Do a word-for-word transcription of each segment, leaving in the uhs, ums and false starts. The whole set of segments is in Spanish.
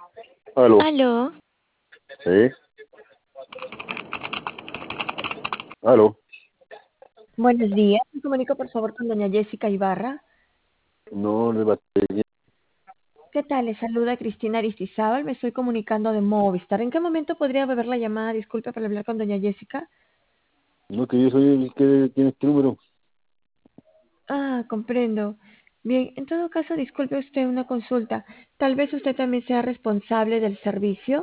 Aló. Aló, Sí. Aló. buenos días. Me comunico por favor con doña Jessica Ibarra. No, le batallé. ¿Qué tal? Le saluda Cristina Aristizábal. Me estoy comunicando de Movistar. ¿En qué momento podría beber la llamada? Disculpe para hablar con doña Jessica. No, que yo soy el que tiene este número. Ah, comprendo. Bien, en todo caso, disculpe usted una consulta. Tal vez usted también sea responsable del servicio,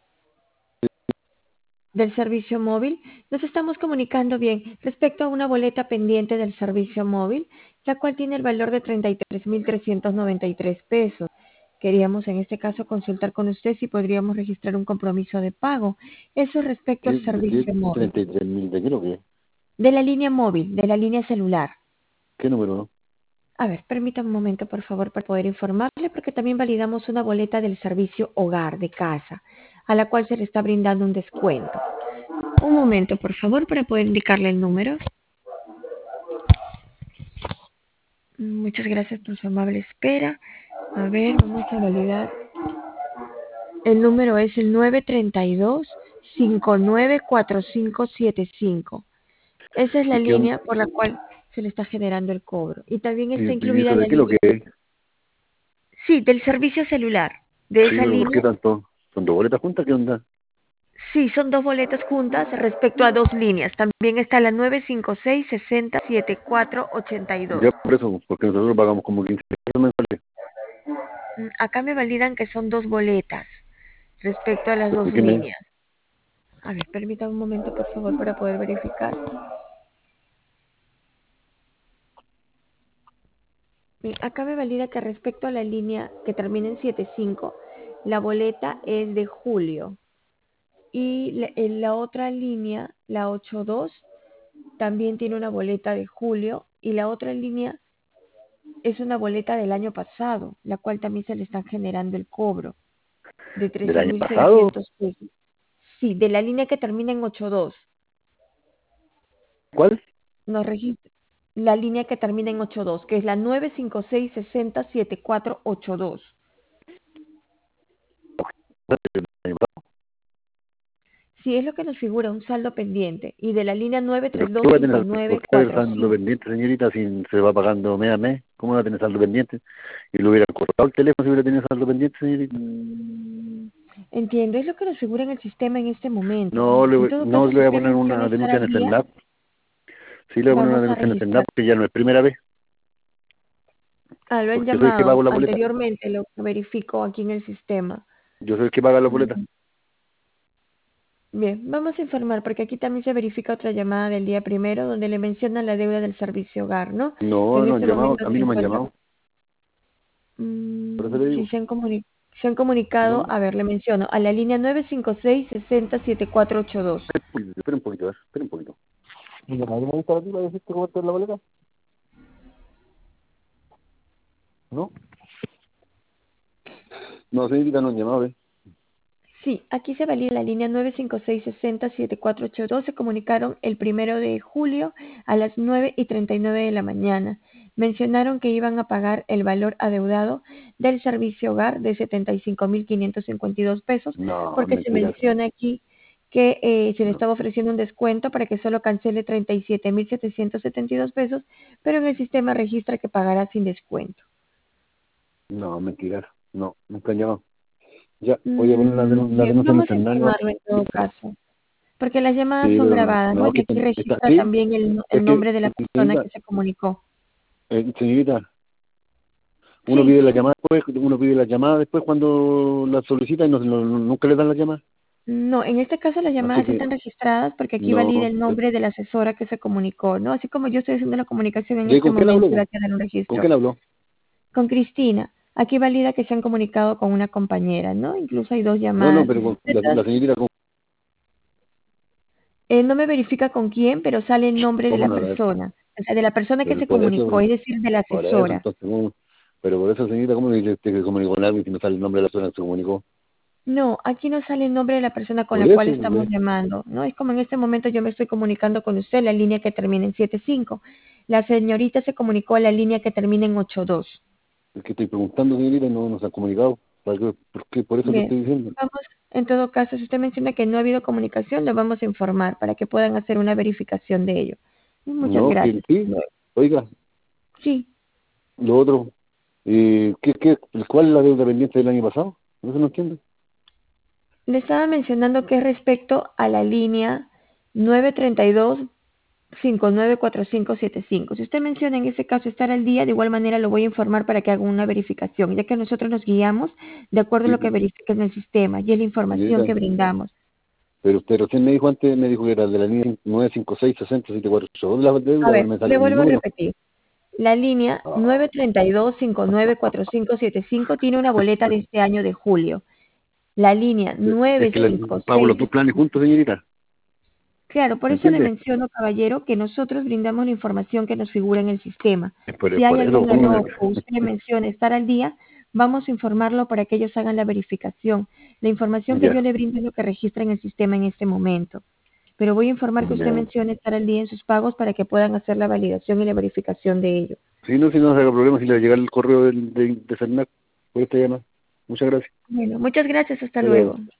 del servicio móvil. Nos estamos comunicando bien respecto a una boleta pendiente del servicio móvil, la cual tiene el valor de treinta y tres mil trescientos noventa y tres pesos. Queríamos en este caso consultar con usted si podríamos registrar un compromiso de pago. Eso respecto al ¿Qué? ¿De qué? servicio móvil. treinta y tres mil de qué lo que? De la línea móvil, de la línea celular. ¿Qué número, no? A ver, permítame un momento, por favor, para poder informarle, porque también validamos una boleta del servicio hogar de casa, a la cual se le está brindando un descuento. Un momento, por favor, para poder indicarle el número. Muchas gracias por su amable espera. A ver, vamos a validar. El número es el nueve tres dos, cinco nueve cuatro cinco siete cinco. Esa es la ¿Y qué onda? línea por la cual se le está generando el cobro. Y también ¿Y, está y incluida eso la de qué lo línea. que es? Sí, del servicio celular. De Sí, esa pero ¿por qué línea. tanto? ¿Son dos boletas juntas? ¿Qué onda? Sí, son dos boletas juntas respecto a dos líneas. También está la nueve cinco seis, sesenta, setenta y cuatro ochenta y dos. Ya por eso, porque nosotros pagamos como quince pesos mensuales. Mm, Acá me validan que son dos boletas respecto a las dos ¿Por qué me? líneas. A ver, permítame un momento, por favor, para poder verificar. Bien, acá me valida que respecto a la línea que termina en setenta y cinco, la boleta es de julio. Y la, en la otra línea, la ochenta y dos, también tiene una boleta de julio. Y la otra línea es una boleta del año pasado, la cual también se le están generando el cobro de ¿Del trece año mil pasado? seiscientos pesos. Sí, de la línea que termina en ochenta y dos. ¿Cuál? Nos registra la línea que termina en ochenta y dos, que es la nueve cinco seis, sesenta, setenta y cuatro ochenta y dos. ¿Del año pasado? Sí, es lo que nos figura, un saldo pendiente. Y de la línea ¿Pero nueve tres qué dos va a tener cinco saldo? ¿Por nueve qué va a tener cuatro saldo cinco. pendiente, señorita, si se va pagando mes a mes? ¿Cómo va a tener saldo pendiente? Y lo hubiera cortado el teléfono si hubiera tenido saldo pendiente, señorita. Mm, entiendo, es lo que nos figura en el sistema en este momento. No En le, todo no caso, le si voy a usted poner menciona una estar denuncia al en el día, CENLAP. Sí, le voy a poner una vamos a denuncia en el CENLAP registrar. porque ya no es primera vez. Ah, lo han Porque yo soy el que pago llamado la boleta. anteriormente, lo verifico aquí en el sistema. Yo soy el que paga la boleta. Mm, Bien, vamos a informar porque aquí también se verifica otra llamada del día primero donde le mencionan la deuda del servicio hogar, ¿no? Que No, en no han este llamado. momento A se mí no me han encuentra. llamado. Por eso Mm, le si digo. se han, comuni- se han comunicado, No, a ver, le menciono, a la línea nueve cinco seis, sesenta, setenta y cuatro ochenta y dos. espera un poquito, a ver, espera un poquito. Mira, ¿nadie me ha visto a ti para decirte cómo está la boleta? ¿No? No, señorita, no han llamado, ¿eh? Sí, aquí se valida la línea nueve cinco seis, sesenta, setenta y cuatro ochenta y dos. Se comunicaron el primero de julio a las nueve y treinta y nueve de la mañana. Mencionaron que iban a pagar el valor adeudado del servicio hogar de setenta y cinco mil quinientos cincuenta y dos pesos, No, porque se mentira. menciona aquí que eh, se le No, estaba ofreciendo un descuento para que solo cancele treinta y siete mil setecientos setenta y dos pesos, pero en el sistema registra que pagará sin descuento. no, mentira. No, nunca han llamado. Ya, voy a poner la, Mm, denun- la bien, denuncia en el vamos a Fernando. informarlo en todo caso. Porque las llamadas Sí, son pero no, grabadas, ¿no? no, Y que aquí está, registra sí, también el, es el que, nombre de la persona señorita, que se comunicó. eh, señorita, uno Sí, pide la llamada después, uno pide la llamada después cuando la solicita y no, no- no- nunca le dan la llamada. no, en este caso las Así llamadas que, están registradas porque aquí no, valida el eh, nombre de la asesora que se comunicó, ¿no? Así como yo estoy haciendo la comunicación en ¿de este con quién momento habló, y va po? a quedar un ¿Con registro. quién habló? Con Cristina, aquí valida que se han comunicado con una compañera, ¿no? Incluso hay dos No, no, llamadas. pero con De la, todas- la señorita, ¿con, eh, no me verifica con quién, pero sale el nombre de cómo la no? persona, o sea, de la persona que Pero se por comunicó, eso, es decir, de la por eso, asesora. entonces, ¿cómo? Pero por eso, señorita, ¿cómo me dice usted que se comunicó con alguien si no sale el nombre de la persona que se comunicó? No, aquí no sale el nombre de la persona con Por la cual eso, estamos ¿ve? llamando, ¿no? Es como en este momento yo me estoy comunicando con usted, la línea que termina en setenta y cinco. La señorita se comunicó a la línea que termina en ochenta y dos. Es que estoy preguntando, señorita, y no nos han comunicado. ¿Para qué? ¿Por qué? Por eso te Bien, estoy diciendo. vamos, en todo caso, si usted menciona que no ha habido comunicación, lo vamos a informar para que puedan hacer una verificación de ello. Muchas No, que gracias. Hasta sí. luego. Oiga, Sí, lo otro, eh, ¿qué, qué, ¿cuál es la deuda pendiente del año pasado? No se no entiende. le estaba mencionando que es respecto a la línea nueve treinta y dos cinco nueve cuatro cinco siete cinco. Si usted menciona en ese caso estar al día, de igual manera lo voy a informar para que haga una verificación, ya que nosotros nos guiamos de acuerdo a Sí, lo que verifica en el sistema y es la información señorita, que brindamos. pero usted recién me dijo antes, me dijo que era de la línea nueve cinco seis sesenta siete cuatro ocho. ¿Dónde la A deuda? ver, Me le salen mil vuelvo a números. repetir. La línea Ah, nueve treinta y dos cinco nueve cuatro cinco siete cinco tiene una boleta de este año de julio. La línea es que la, pago los nueve cinco seis. dos planes juntos, señorita. Claro, por ¿Me eso le entiende? menciono, caballero, que nosotros brindamos la información que nos figura en el sistema. Es por, es Si hay por eso, algún póngame. error o usted menciona estar al día, vamos a informarlo para que ellos hagan la verificación. La información que yo Ya, le brindo es lo que registra en el sistema en este momento. Pero voy a informar que usted ya. menciona estar al día en sus pagos para que puedan hacer la validación y la verificación de ello. Si no, si no se haga problema, si le va a llegar el correo del- de, de Cernac por esta llamada. Muchas gracias. Bueno, muchas gracias. Hasta Hasta luego. luego.